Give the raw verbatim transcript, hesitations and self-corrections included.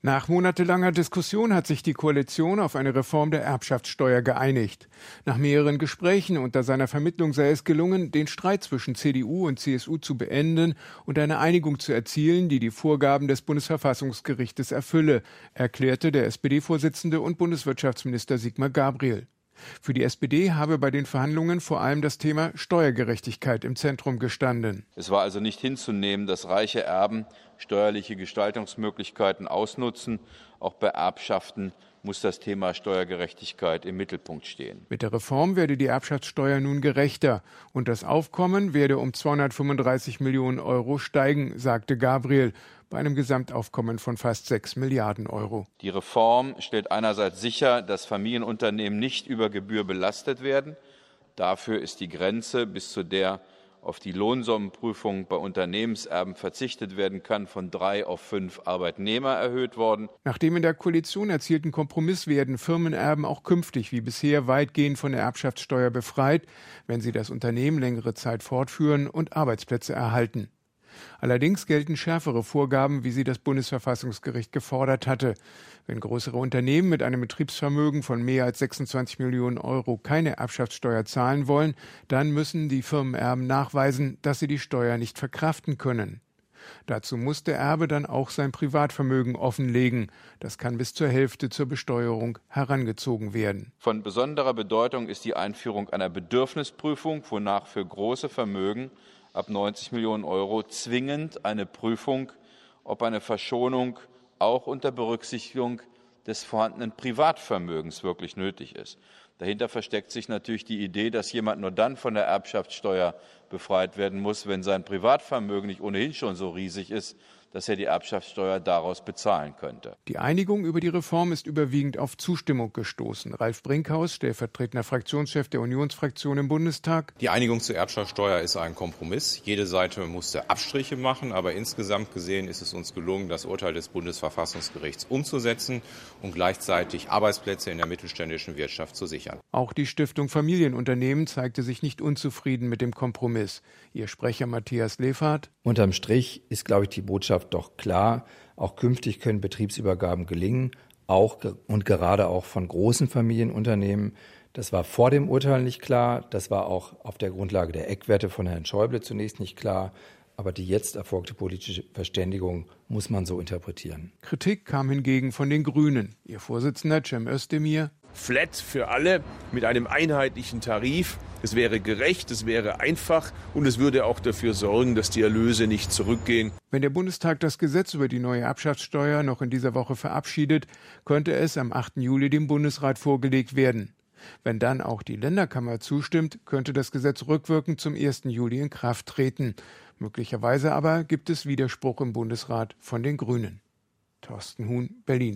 Nach monatelanger Diskussion hat sich die Koalition auf eine Reform der Erbschaftssteuer geeinigt. Nach mehreren Gesprächen unter seiner Vermittlung sei es gelungen, den Streit zwischen C D U und C S U zu beenden und eine Einigung zu erzielen, die die Vorgaben des Bundesverfassungsgerichtes erfülle, erklärte der S P D-Vorsitzende und Bundeswirtschaftsminister Sigmar Gabriel. Für die S P D habe bei den Verhandlungen vor allem das Thema Steuergerechtigkeit im Zentrum gestanden. Es war also nicht hinzunehmen, dass reiche Erben steuerliche Gestaltungsmöglichkeiten ausnutzen. Auch bei Erbschaften muss das Thema Steuergerechtigkeit im Mittelpunkt stehen. Mit der Reform werde die Erbschaftssteuer nun gerechter und das Aufkommen werde um zweihundertfünfunddreißig Millionen Euro steigen, sagte Gabriel, bei einem Gesamtaufkommen von fast sechs Milliarden Euro. Die Reform stellt einerseits sicher, dass Familienunternehmen nicht über Gebühr belastet werden. Dafür ist die Grenze, bis zu der auf die Lohnsummenprüfung bei Unternehmenserben verzichtet werden kann, von drei auf fünf Arbeitnehmer erhöht worden. Nach dem in der Koalition erzielten Kompromiss werden Firmenerben auch künftig wie bisher weitgehend von der Erbschaftssteuer befreit, wenn sie das Unternehmen längere Zeit fortführen und Arbeitsplätze erhalten. Allerdings gelten schärfere Vorgaben, wie sie das Bundesverfassungsgericht gefordert hatte. Wenn größere Unternehmen mit einem Betriebsvermögen von mehr als sechsundzwanzig Millionen Euro keine Erbschaftssteuer zahlen wollen, dann müssen die Firmenerben nachweisen, dass sie die Steuer nicht verkraften können. Dazu muss der Erbe dann auch sein Privatvermögen offenlegen. Das kann bis zur Hälfte zur Besteuerung herangezogen werden. Von besonderer Bedeutung ist die Einführung einer Bedürfnisprüfung, wonach für große Vermögen ab neunzig Millionen Euro zwingend eine Prüfung, ob eine Verschonung auch unter Berücksichtigung des vorhandenen Privatvermögens wirklich nötig ist. Dahinter versteckt sich natürlich die Idee, dass jemand nur dann von der Erbschaftssteuer befreit werden muss, wenn sein Privatvermögen nicht ohnehin schon so riesig ist, dass er die Erbschaftssteuer daraus bezahlen könnte. Die Einigung über die Reform ist überwiegend auf Zustimmung gestoßen. Ralf Brinkhaus, stellvertretender Fraktionschef der Unionsfraktion im Bundestag. Die Einigung zur Erbschaftssteuer ist ein Kompromiss. Jede Seite musste Abstriche machen, aber insgesamt gesehen ist es uns gelungen, das Urteil des Bundesverfassungsgerichts umzusetzen und gleichzeitig Arbeitsplätze in der mittelständischen Wirtschaft zu sichern. Auch die Stiftung Familienunternehmen zeigte sich nicht unzufrieden mit dem Kompromiss. Ihr Sprecher Matthias Lefahrt: Unterm Strich ist, glaube ich, die Botschaft doch klar. Auch künftig können Betriebsübergaben gelingen, auch und gerade auch von großen Familienunternehmen. Das war vor dem Urteil nicht klar. Das war auch auf der Grundlage der Eckwerte von Herrn Schäuble zunächst nicht klar. Aber die jetzt erfolgte politische Verständigung muss man so interpretieren. Kritik kam hingegen von den Grünen. Ihr Vorsitzender Cem Özdemir: Flat für alle mit einem einheitlichen Tarif. Es wäre gerecht, es wäre einfach und es würde auch dafür sorgen, dass die Erlöse nicht zurückgehen. Wenn der Bundestag das Gesetz über die neue Erbschaftssteuer noch in dieser Woche verabschiedet, könnte es am achten Juli dem Bundesrat vorgelegt werden. Wenn dann auch die Länderkammer zustimmt, könnte das Gesetz rückwirkend zum ersten Juli in Kraft treten. Möglicherweise aber gibt es Widerspruch im Bundesrat von den Grünen. Thorsten Huhn, Berlin.